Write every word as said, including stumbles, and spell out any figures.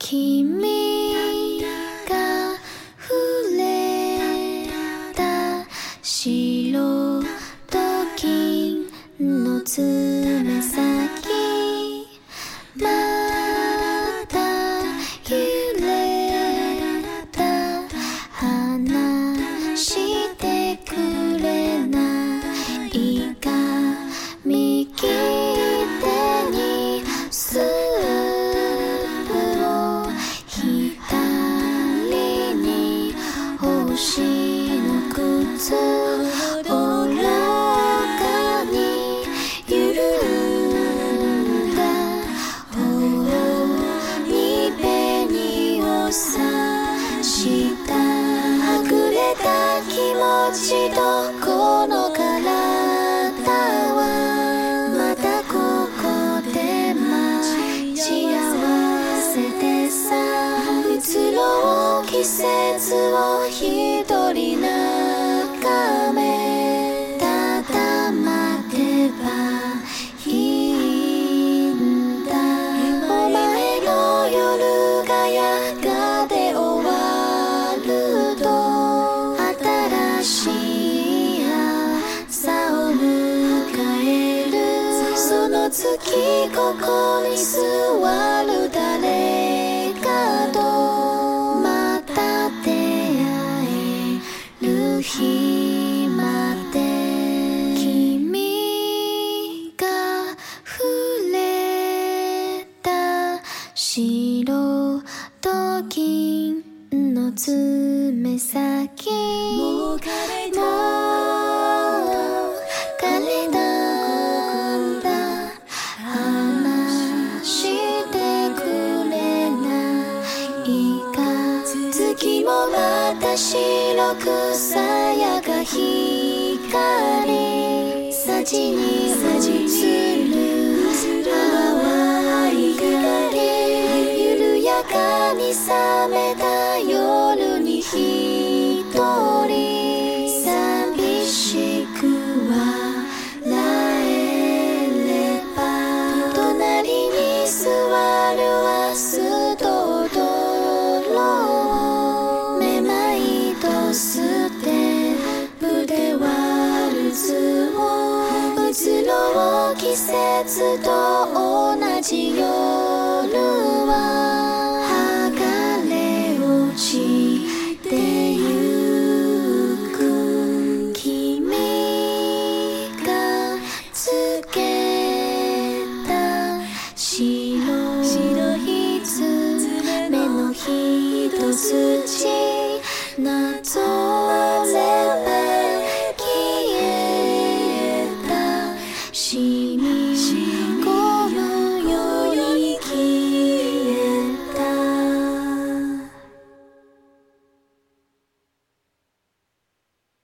君が触れた白と金の爪先また揺れた話してくれないか右手にスープを左に星の靴愚かにゆるんだ頬に紅をさした溢れた気持ちとこの体はまたここで待ち合わせてさ移ろう季節を一人眺めただ待てばいいんだお前の夜がやがて終わると新しい朝を迎えるその月ここに座る誰かとまた出会える日まで君が触れた白と銀の爪先もう枯れた枯れたんだ話してくれないか月もまた白くさやか光幸に映る淡い光緩やかに冷めた夜に一人寂しく笑えれば隣に座る明日と踊ろうめまいと捨て筆ワルツを移ろう季節と同じ夜は剥がれ落ちてゆく君がつけた白い爪の一筋